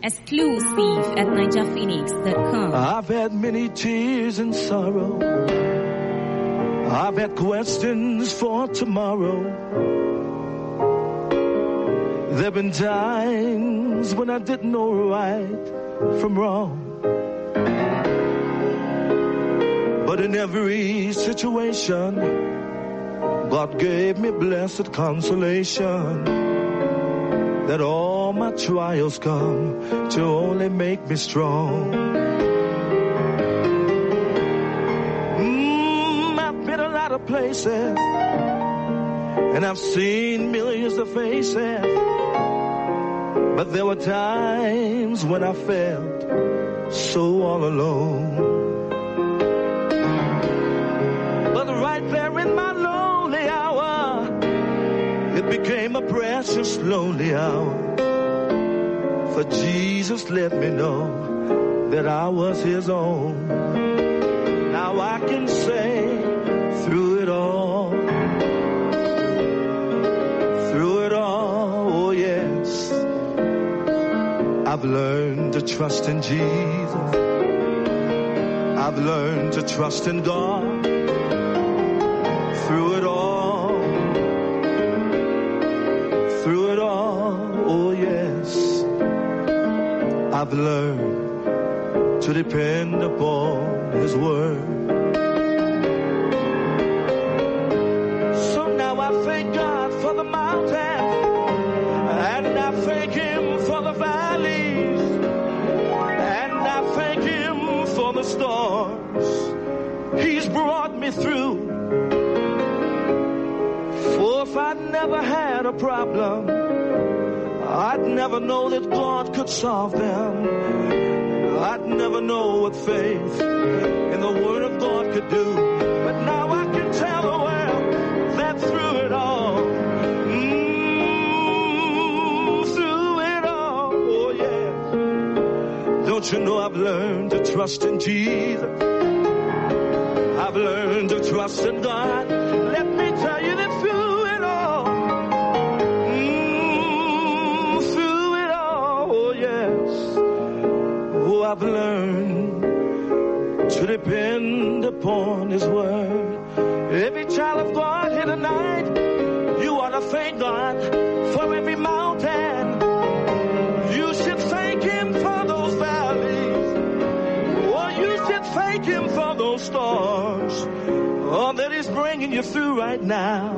Exclusive at NigerPhoenix.com. I've had many tears and sorrow. I've had questions for tomorrow. There've been times when I didn't know right from wrong. But in every situation, God gave me blessed consolation that all my trials come to only make me strong. I've been a lot of places, and I've seen millions of faces, but there were times when I felt so all alone. But right there in my lonely hour, it became a precious lonely hour. For Jesus let me know that I was his own. Now I can say through it all, oh yes, I've learned to trust in Jesus. I've learned to trust in God. Through it all, oh yes, I've learned to depend upon his word. So now I thank God for the mountains, and I thank him for the valleys, and I thank him for the storms he's brought me through. For if I'd never had a problem, I'd never know that God could solve them. I'd never know what faith in the Word of God could do. But now I can tell the world that through it all, oh yeah. Don't you know I've learned to trust in Jesus? I've learned to trust in God. Let me tell you that through it all, oh yes, oh I've learned to depend upon his word. Every child of God here tonight, you ought to thank God for every mountain. You should thank him for those valleys, or you should thank him for those storms, oh, that he's bringing you through right now.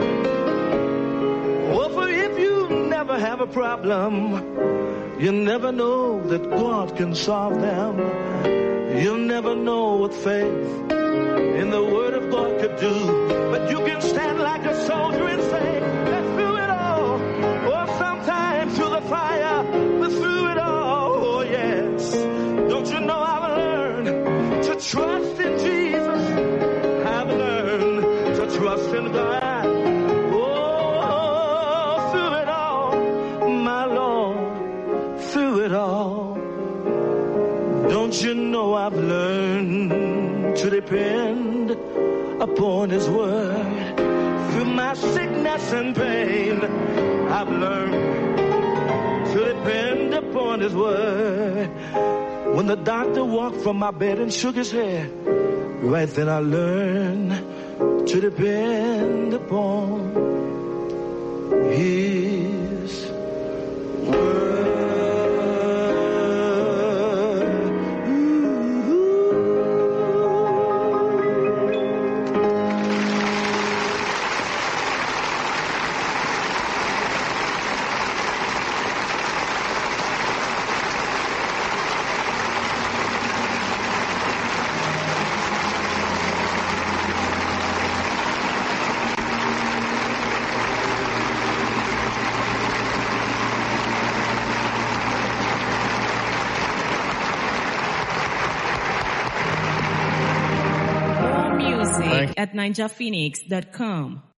Well, for if you never have a problem, you never know that God can solve them. You'll never know what faith in the Word of God could do. But you can stand like a soldier and say that through it all, or sometimes through the fire, but through it all, oh yes. Don't you know I've learned to trust in Jesus? I've learned to trust in God. Oh, through it all, my Lord, through it all. Don't you know I've learned to depend upon his word? Through my sickness and pain, I've learned to depend upon his word. When the doctor walked from my bed and shook his head, right then I learned to depend upon his word. At NigerPhoenix.com.